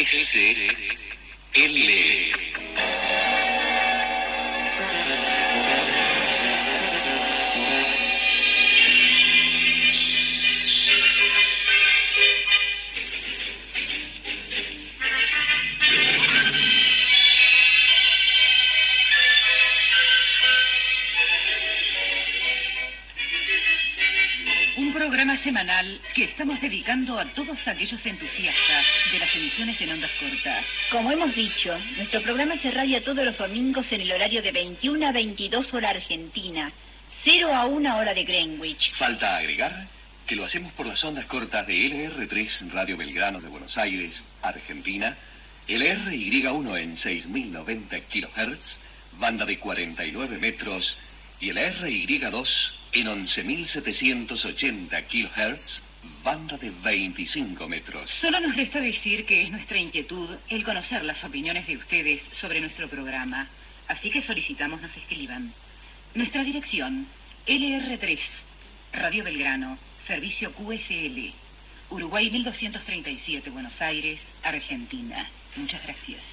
Un programa semanal que estamos dedicando a todos aquellos entusiastas de las emisiones en ondas cortas. Como hemos dicho, nuestro programa se radia todos los domingos en el horario de 21 a 22 hora argentina, 0 a 1 hora de Greenwich. Falta agregar que lo hacemos por las ondas cortas de LR3 Radio Belgrano de Buenos Aires, Argentina, LRY1 en 6090 kHz, banda de 49 metros, y el RY2 en 11.780 kHz, banda de 25 metros. Solo nos resta decir que es nuestra inquietud el conocer las opiniones de ustedes sobre nuestro programa, así que solicitamos nos escriban. Nuestra dirección, LR3, Radio Belgrano, Servicio QSL, Uruguay 1237, Buenos Aires, Argentina. Muchas gracias.